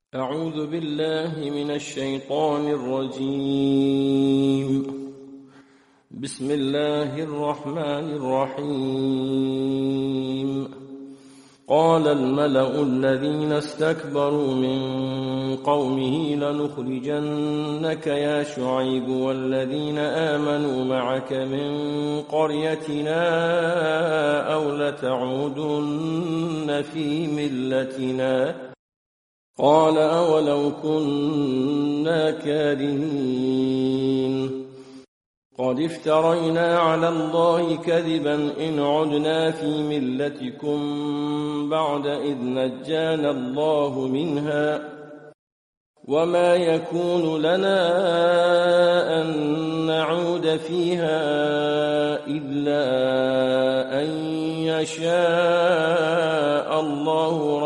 أعوذ بالله من الشيطان الرجيم. بسم الله الرحمن الرحيم. قال الملأ الذين استكبروا من قومه لنخرجنك يا شعيب والذين آمنوا معك من قريتنا أو لتعودن في ملتنا. قال أولو كنا كارهين قد افترينا على الله كذبا إن عدنا في ملتكم بعد إذ نجانا الله منها وما يكون لنا أن نعود فيها إلا أن يشاء الله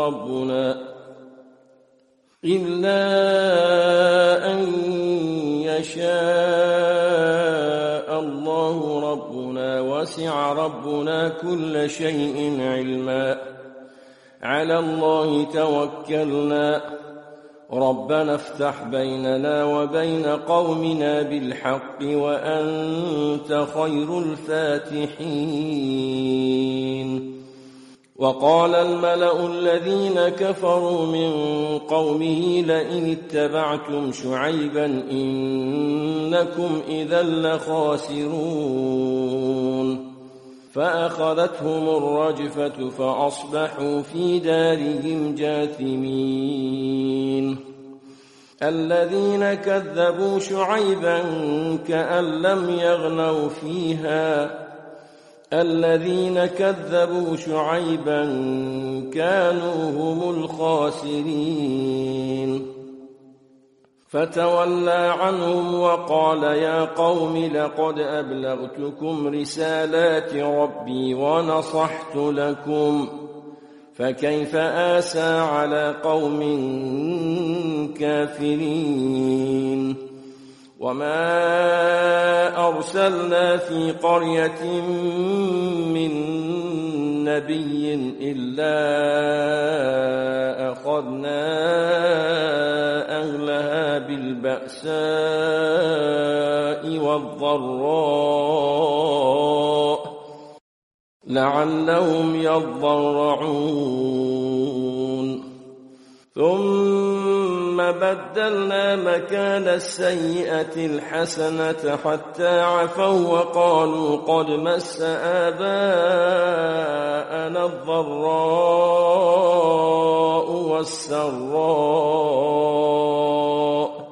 ربنا وسع ربنا كل شيء علما على الله توكلنا ربنا افتح بيننا وبين قومنا بالحق وأنت خير الفاتحين. وقال الملأ الذين كفروا من قومه لئن اتبعتم شعيبا إنكم إذا لخاسرون فأخذتهم الرجفة فأصبحوا في دارهم جاثمين. الذين كذبوا شعيبا كأن لم يغنوا فيها الذين كذبوا شعيبا كانوا هم الخاسرين. فتولى عنهم وقال يا قوم لقد أبلغتكم رسالات ربي ونصحت لكم فكيف آسى على قوم كافرين. وما أرسلنا في قرية من نبي إلا أخذنا أهلها بالبأساء والضراء لعلهم يضرعون. ثم بدلنا مكان السيئة الحسنة حتى عفوا وقالوا قد مس آباءنا الضراء والسراء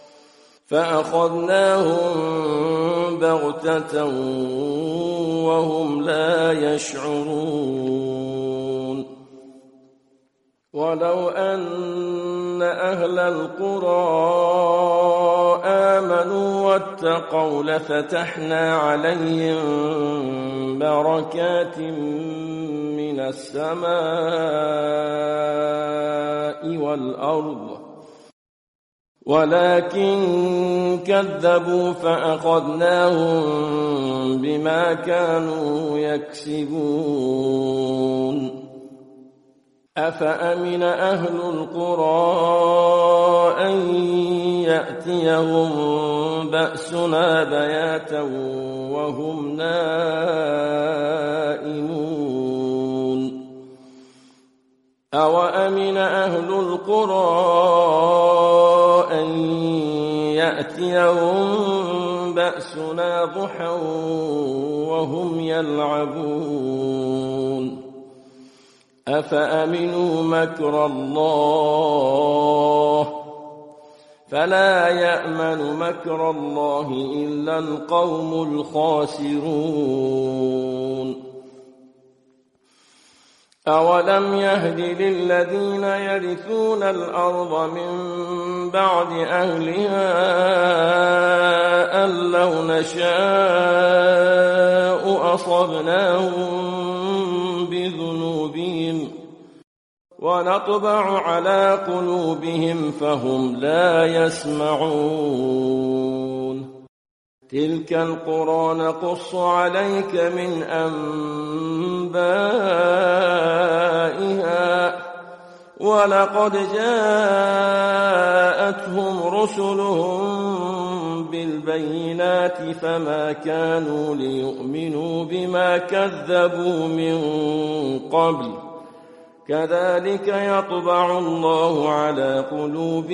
فأخذناهم بغتة وهم لا يشعرون. ولو أن أهل القرى آمنوا واتقوا لفتحنا عليهم بركات من السماء والأرض ولكن كذبوا فأخذناهم بما كانوا يكسبون. أفأمن أهل القرى أن يأتيهم بأسنا بياتا وهم نائمون. أوأمن أهل القرى أن يأتيهم بأسنا ضحى وهم يلعبون. أفأمنوا مكر الله فلا يأمن مكر الله إلا القوم الخاسرون. أولم يهد للذين يرثون الأرض من بعد أهلها أن لو نشاء أصبناهم بذنوبهم ونطبع على قلوبهم فهم لا يسمعون. تلك القرى نقص عليك من أنبائها ولقد جاءتهم رسلهم بالبينات فما كانوا ليؤمنوا بما كذبوا من قبل كذلك يطبع الله على قلوب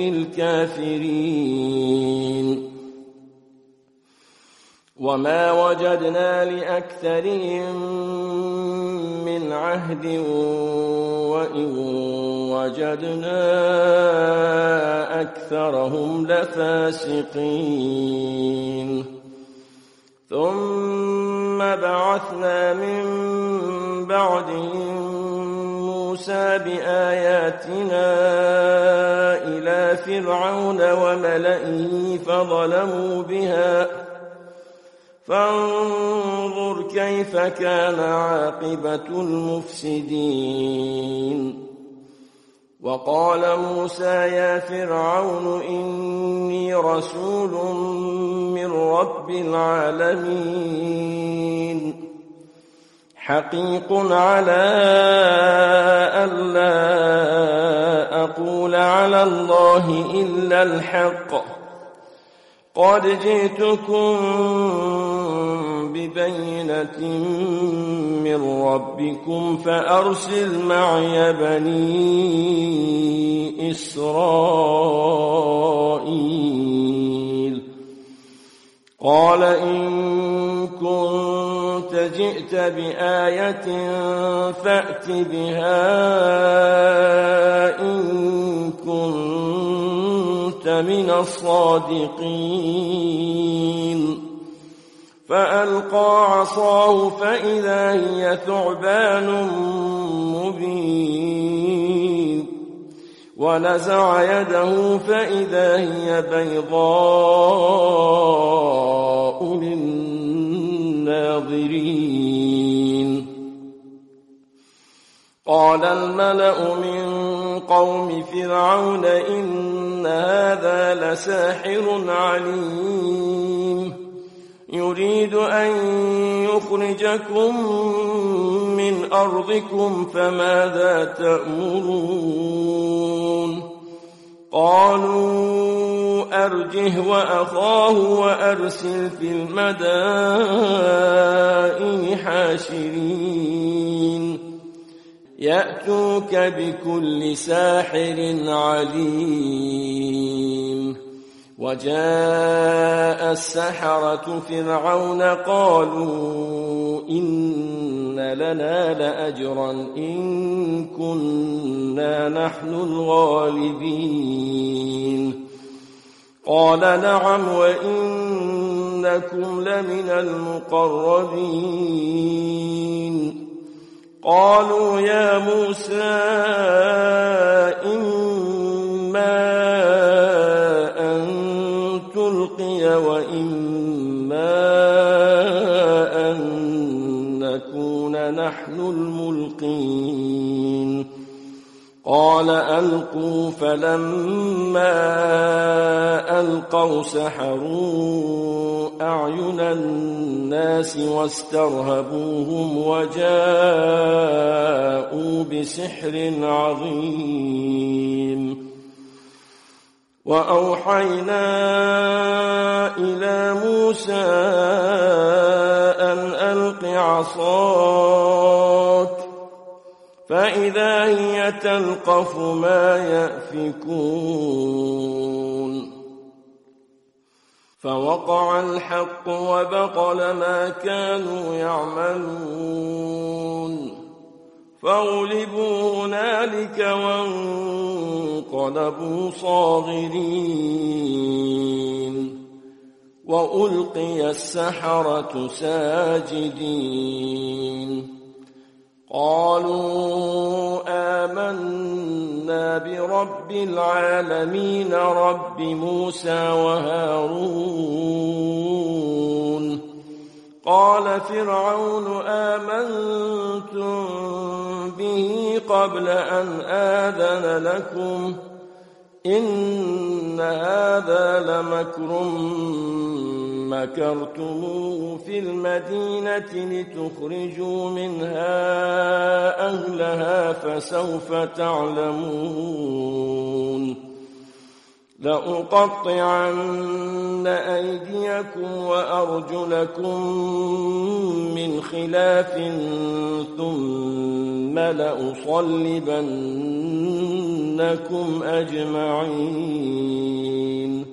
الكافرين وما وجدنا لأكثرهم من عهد وإن وجدنا أكثرهم لفاسقين ثم بعثنا من بعدهم موسى بآياتنا إلى فرعون وملئه فظلموا بها فانظر كيف كان عاقبة المفسدين وقال موسى يا فرعون إني رسول من رب العالمين حقيق على ألا أقول على الله إلا الحق قد جئتكم ببينة من ربكم فأرسل معي بني إسرائيل قال إن كنت جئت بآية فأت بها إن كنت من الصادقين فألقى عصاه فإذا هي ثعبان مبين ونزع يده فإذا هي بيضاء للناظرين قال الملأ من قوم فرعون إن هذا لساحر عليم يريد أن يخرجكم من أرضكم فماذا تأمرون قالوا أرجه وأخاه وأرسل في المدائن حاشرين يأتوك بكل ساحر عليم وجاء السحرة فرعون قالوا إن لنا لأجرا إن كنا نحن الغالبين قال نعم وإنكم لمن المقربين قالوا يا موسى إما وإما أن نكون نحن الملقين قال ألقوا فلما ألقوا سحروا أعين الناس واسترهبوهم وجاءوا بسحر عظيم وأوحينا إلى موسى أن ألق عصاك فإذا هي تلقف ما يأفكون فوقع الحق وبطل ما كانوا يعملون فغلبوا هنالك وانقلبوا صاغرين وألقي السحرة ساجدين قالوا آمنا برب العالمين رب موسى وهارون قال فرعون آمنتم به قبل أن آذن لكم إن هذا لمكر مكرتموه في المدينة لتخرجوا منها أهلها فسوف تعلمون لأقطعن أيديكم وأرجلكم من خلاف ثم لأصلبنكم أجمعين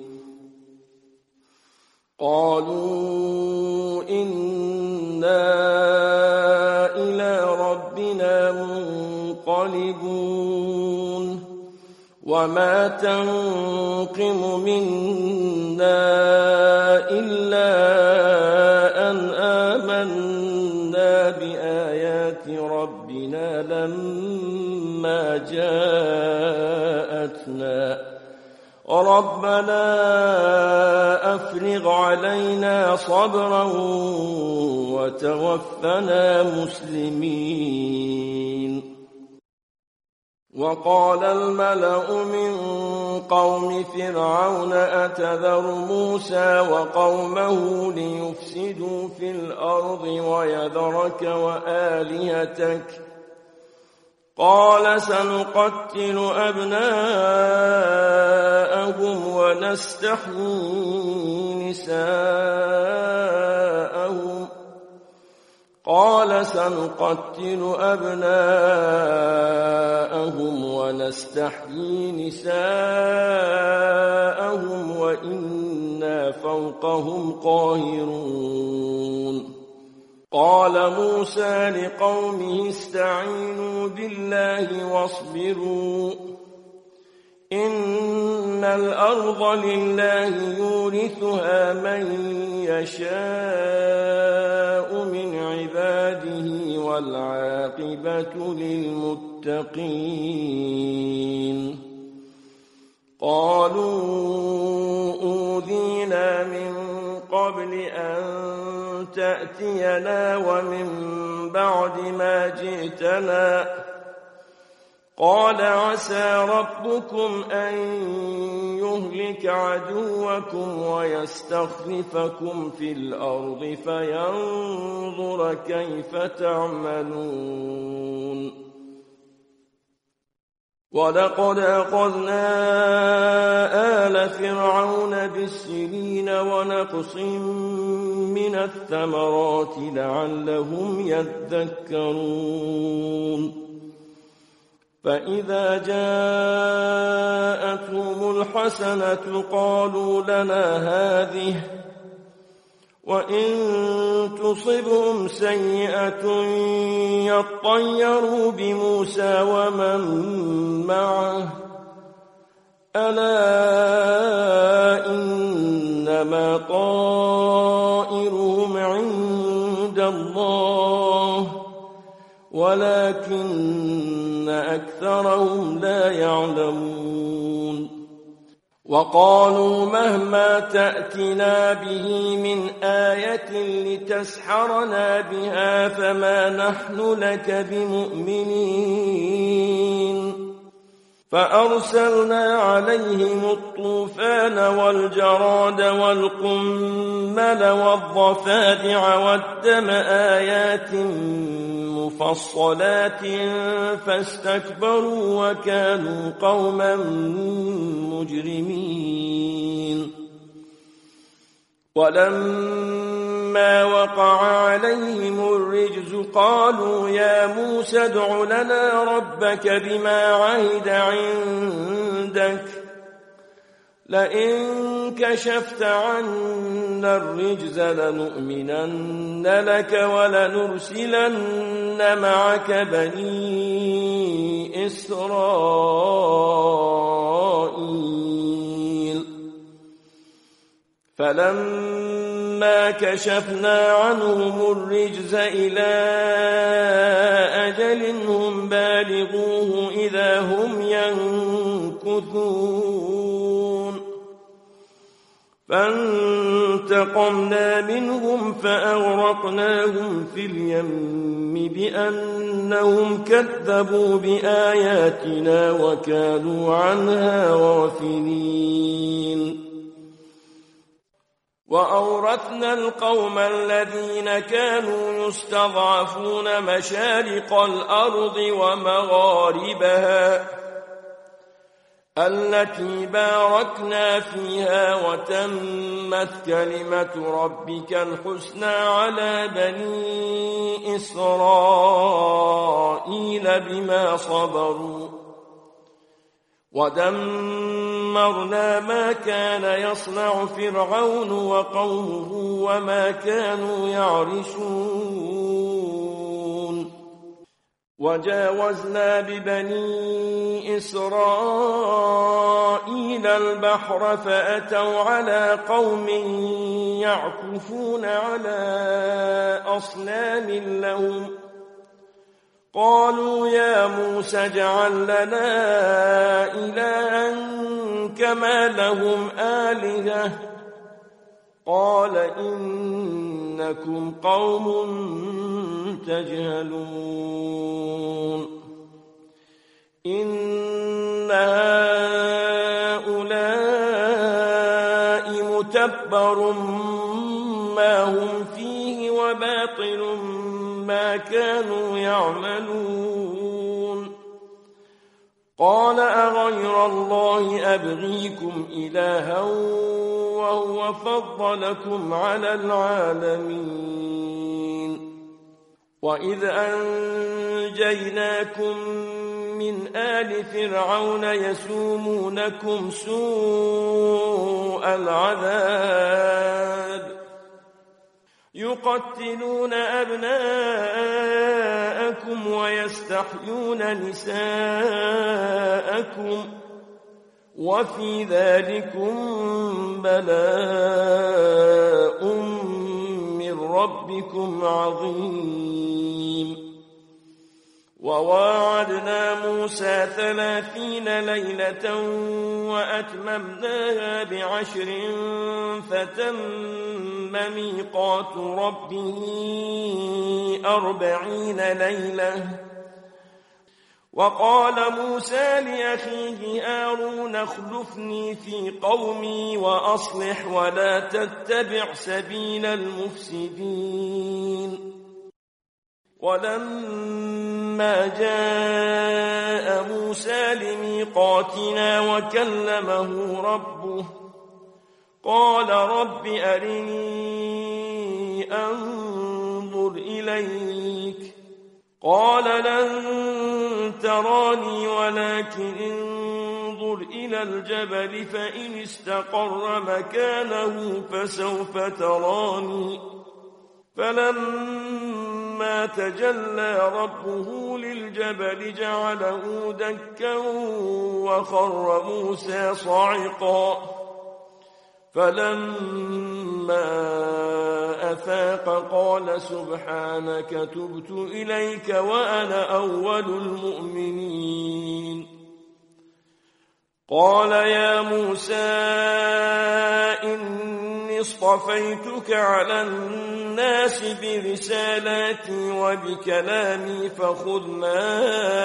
قالوا إنا إلى ربنا منقلبون وما تنقم منا إلا أن آمنا بآيات ربنا لما جاءتنا ربنا أفرغ علينا صبرا وتوفنا مسلمين وقال الملأ من قوم فرعون أتذر موسى وقومه ليفسدوا في الأرض ويذرك وآلهتك قال سنقتل أبناءهم ونستحيي نساءهم وإنا فوقهم قاهرون قال موسى لقومه استعينوا بالله واصبروا إن الأرض لله يورثها من يشاء من عباده والعاقبة للمتقين قالوا أوذينا من قبل أن تأتينا ومن بعد ما جئتنا قال عسى ربكم أن يهلك عدوكم ويستخلفكم في الأرض فينظر كيف تعملون ولقد أخذنا آل فرعون بالسنين ونقص من الثمرات لعلهم يذكرون فإذا جاءتهم الحسنة قالوا لنا هذه وإن تصبهم سيئة يطيروا بموسى ومن معه ألا إنما طائرهم عند الله ولكن أكثرهم لا يعلمون وقالوا مهما تأتنا به من آية لتسحرنا بها فما نحن لك بمؤمنين فأرسلنا عليهم الطوفان والجراد والقمل والضفادع والدم آيات مفصلات فاستكبروا وكانوا قوما مجرمين ولما وقع عليهم الرجز قالوا يا موسى ادع لنا ربك بما عهد عندك لئن كشفت عنا الرجز لنؤمنن لك ولنرسلن معك بني إسرائيل فلما كشفنا عنهم الرجز إلى أجل هم بالغوه إذا هم ينكثون فانتقمنا منهم فأغرقناهم في اليم بأنهم كذبوا بآياتنا وكانوا عنها غافلين وأورثنا القوم الذين كانوا يستضعفون مشارق الأرض ومغاربها التي باركنا فيها وتمت كلمة ربك الحسنى على بني إسرائيل بما صبروا ودمرنا ما كان يصنع فرعون وقومه وما كانوا يعرشون وجاوزنا ببني إسرائيل البحر فأتوا على قوم يعكفون على أصنام لهم قالوا يا موسى اجعل لنا إلها كما لهم آلهة قال إنكم قوم تجهلون إن هؤلاء متبر ما هم فيه وباطل ما كانوا يعملون قال أغير الله أبغيكم إلها وهو فضلكم على العالمين وإذ أنجيناكم من آل فرعون يسومونكم سوء العذاب يقتلون أبناءكم ويستحيون نساءكم وفي ذلكم بلاء من ربكم عظيم وواعدنا موسى 30 ليلة وأتممناها ب10 فتم ميقات ربه 40 ليلة وقال موسى لأخيه هارون اخلفني في قومي وأصلح ولا تتبع سبيل المفسدين ولما جاء موسى لميقاتنا وكلمه ربه قال رب أرني أنظر إليك قال لن تراني ولكن انظر إلى الجبل فإن استقر مكانه فسوف تراني فلما تجلى ربه للجبل جعله دكا وخر موسى صعقا فلما أفاق قال سبحانك تبت إليك وأنا أول المؤمنين قال يا موسى إني اصطفيتك على الناس برسالاتي وبكلامي فخذ ما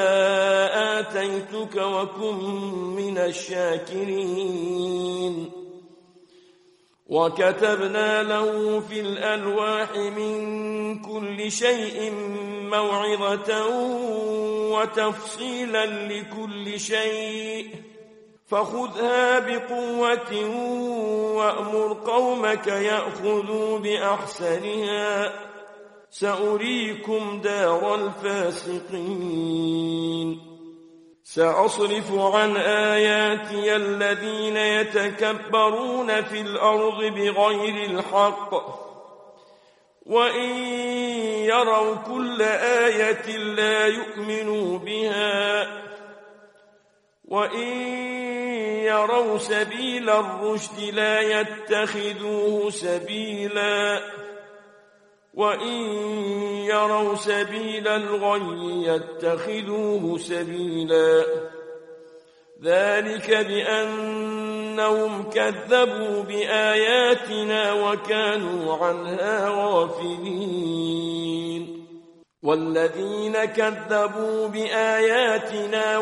آتيتك وكن من الشاكرين وكتبنا له في الألواح من كل شيء موعظة وتفصيلا لكل شيء فخذها بقوة وأمر قومك يأخذوا بأحسنها سأريكم دار الفاسقين سأصرف عن آياتي الذين يتكبرون في الأرض بغير الحق وإن يروا كل آية لا يؤمنوا بها وإن يروا سبيل الرشد لا يتخذوه سبيلا وإن يروا سبيل الغي يتخذوه سبيلا ذلك بأنهم كذبوا بآياتنا وكانوا عنها غافلين والذين كذبوا بآياتنا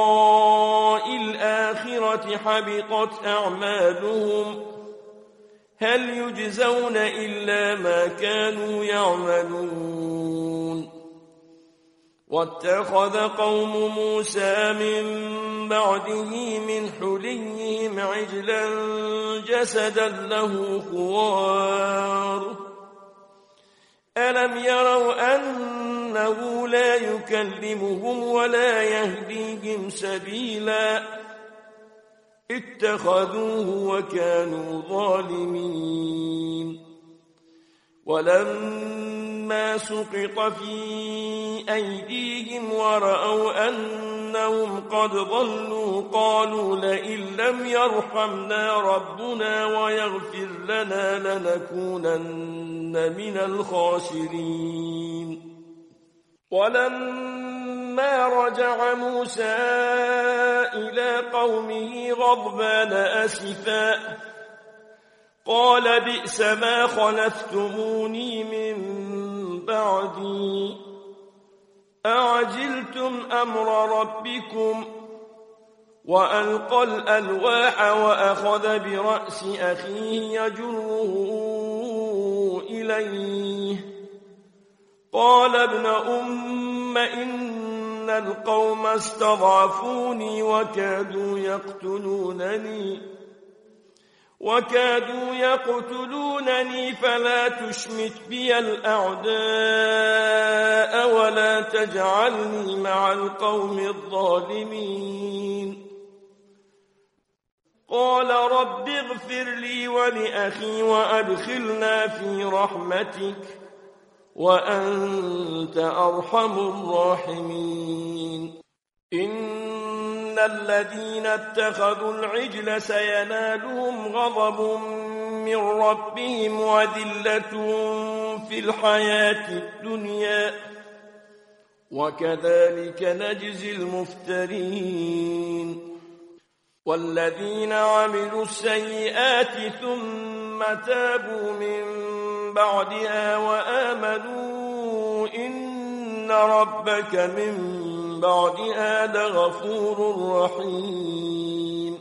ولقاء الآخرة حبطت أعمالهم هل يجزون إلا ما كانوا يعملون واتخذ قوم موسى من بعده من حليهم عجلا جسدا له خوار ألم يروا أنه لا يكلمهم ولا يهديهم سبيلا اتخذوه وكانوا ظالمين ولما سقط في أيديهم ورأوا أنهم قد ضلوا قالوا لئن لم يرحمنا ربنا ويغفر لنا لنكونن من الخاسرين ولما رجع موسى إلى قومه غضبان أسفا قال بئس ما خلفتموني من بعدي أعجلتم أمر ربكم وألقى الألواح وأخذ برأس أخيه يجره إليه قال ابن أم إن القوم استضعفوني وكادوا يقتلونني فلا تشمت بي الأعداء ولا تجعلني مع القوم الظالمين قال رب اغفر لي ولأخي وأدخلنا في رحمتك وأنت أرحم الراحمين إن الذين اتخذوا العجل سينالهم غضب من ربهم وذلة في الحياة الدنيا وكذلك نجزي المفترين والذين عملوا السيئات ثم تابوا من بعدها وآمنوا إن ربك من بعدها لغفور رحيم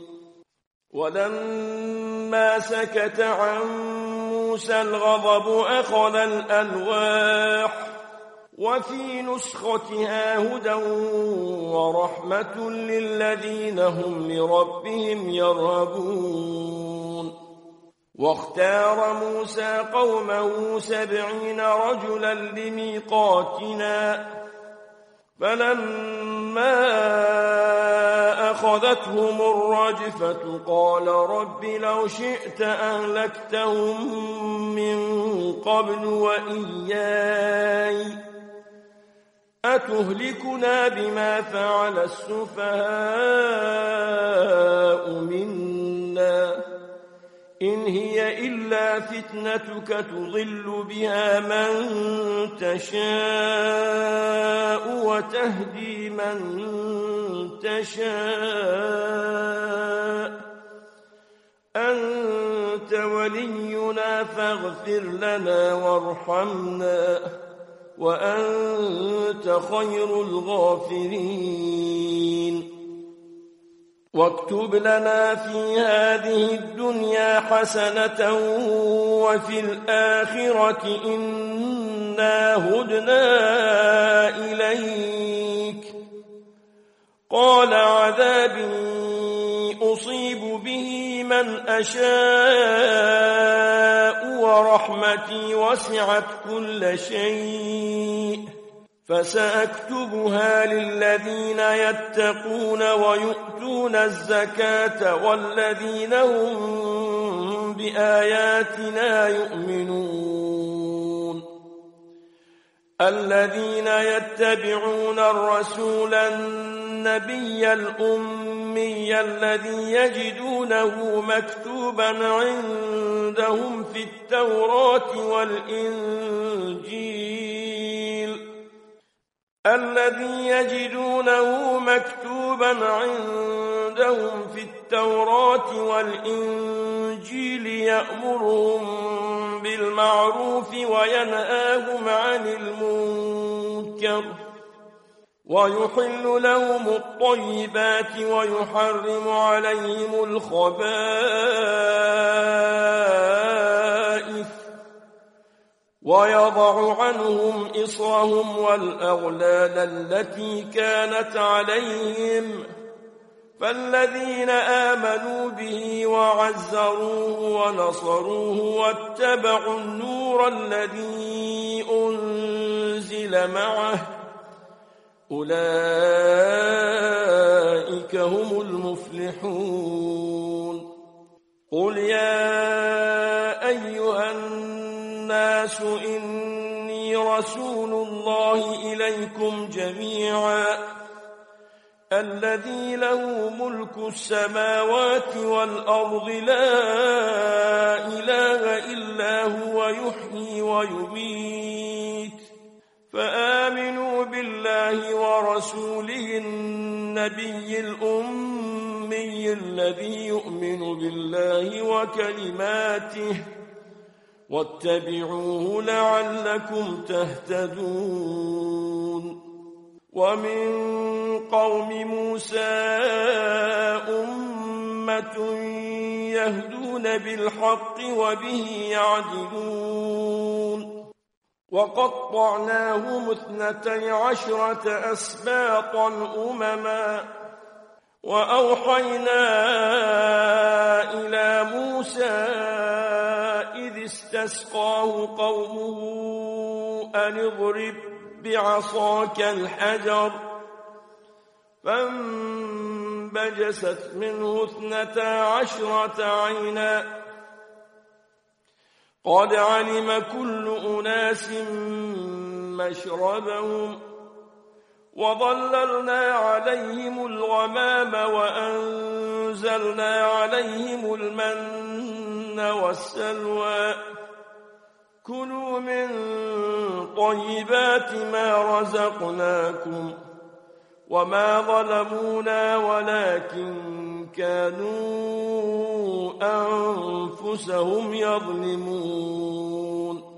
ولما سكت عن موسى الغضب أخذ الألواح وفي نسختها هدى ورحمة للذين هم لربهم يرهبون واختار موسى قومه 70 رجلا لميقاتنا فلما أخذتهم الرجفة قال رب لو شئت أهلكتهم من قبل وإياي أتهلكنا بما فعل السفهاء منا إن هي إلا فتنتك تضل بها من تشاء وتهدي من تشاء أنت ولينا فاغفر لنا وارحمنا وأنت خير الغافرين واكتب لنا في هذه الدنيا حسنة وفي الآخرة إنا هدنا إليك قال عذابي أصيب به من أشاء ورحمتي وسعت كل شيء فسأكتبها للذين يتقون ويؤتون الزكاة والذين هم بآياتنا يؤمنون الذين يتبعون الرسول النبي الأمي الذي يجدونه مكتوبا عندهم في التوراة والإنجيل يأمرهم بالمعروف وينهاهم عن المنكر ويحل لهم الطيبات ويحرم عليهم الخبائث ويضع عنهم إصرهم والأغلال التي كانت عليهم فالذين آمنوا به وعزروه ونصروه واتبعوا النور الذي أنزل معه أولئك هم المفلحون قل يا أيها الناس إني رسول الله إليكم جميعا الذي له ملك السماوات والأرض لا إله إلا هو يحيي ويميت فآمنوا بالله ورسوله النبي الأمي الذي يؤمن بالله وكلماته واتبعوه لعلكم تهتدون ومن قوم موسى أمة يهدون بالحق وبه يعدلون وقطعناهم 12 أسباطا أمما وأوحينا إلى موسى إذ استسقاه قومه أن اضرب بعصاك الحجر فانبجست منه 12 عينا قد علم كل أناس مشربهم وظللنا عليهم الغمام وأنزلنا عليهم المن والسلوى كلوا من طيبات ما رزقناكم وما ظلمونا ولكن كانوا أنفسهم يظلمون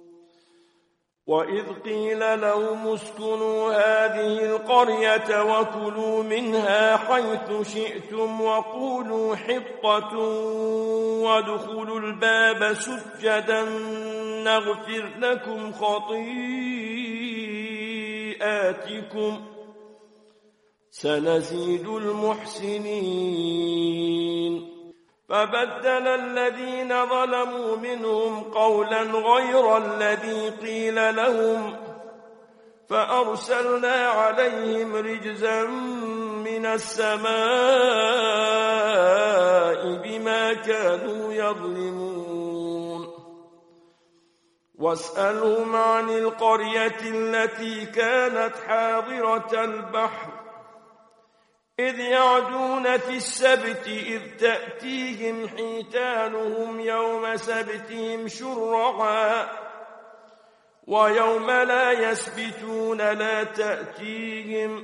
وإذ قيل لهم اسكنوا هذه القرية وكلوا منها حيث شئتم وقولوا حطة وادخلوا الباب سجدا نغفر لكم خطيئاتكم سنزيد المحسنين فبدل الذين ظلموا منهم قولا غير الذي قيل لهم فأرسلنا عليهم رجزا من السماء بما كانوا يظلمون واسألهم عن القرية التي كانت حاضرة البحر إذ يعدون في السبت إذ تأتيهم حيتانهم يوم سبتهم شرعا ويوم لا يسبتون لا تأتيهم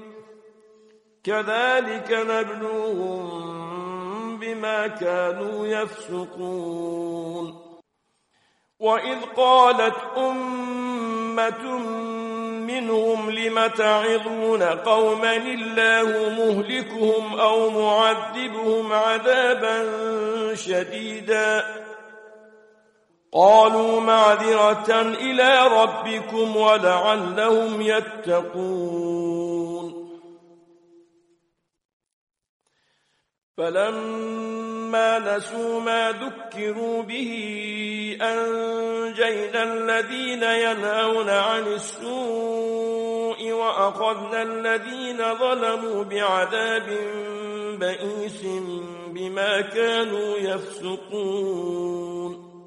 كذلك نبلوهم بما كانوا يفسقون وإذ قالت أمة منهم لم تعظون قوما الله مهلكهم أو معذبهم عذابا شديدا قالوا معذرة إلى ربكم ولعلهم يتقون فلما نسوا ما ذكروا به أنجينا الذين ينهون عن السوء وأخذنا الذين ظلموا بعذاب بئيس بما كانوا يفسقون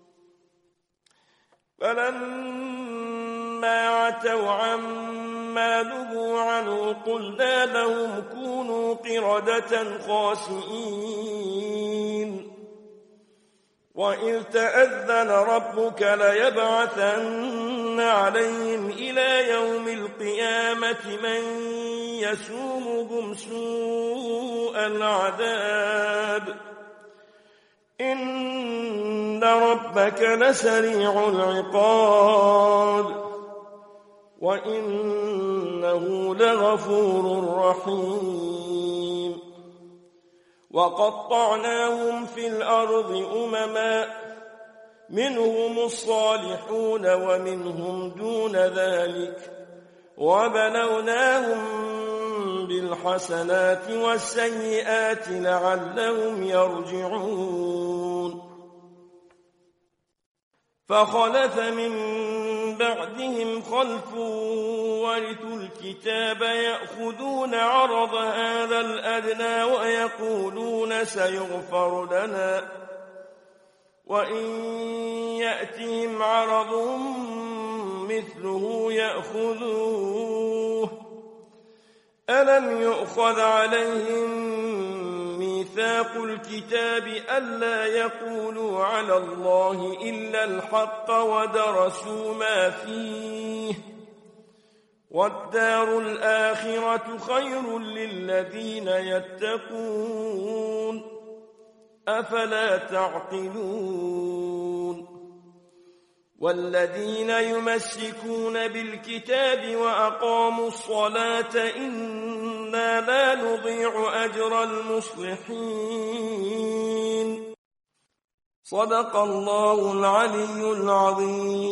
فلما عتوا عما نهوا عنه قلنا لهم كونوا قردة خاسئين وإذ تأذن ربك ليبعثن عليهم إلى يوم القيامة من يسومهم سوء العذاب إن ربك لسريع العقاب وإنه لغفور رحيم وقطعناهم في الأرض أمما منهم الصالحون ومنهم دون ذلك وبلوناهم بالحسنات والسيئات لعلهم يرجعون فخلف من بعدهم خلف ورثوا الكتاب يأخذون عرض هذا الأدنى ويقولون سيغفر لنا وإن يأتهم عرض مثله يأخذوه ألم يؤخذ عليهم ميثاق الكتاب ألا يقولوا على الله إلا الحق ودرسوا ما فيه والدار الآخرة خير للذين يتقون أفلا تعقلون والذين يمسكون بالكتاب وأقاموا الصلاة إنا لا نضيع أجر المصلحين صدق الله العلي العظيم.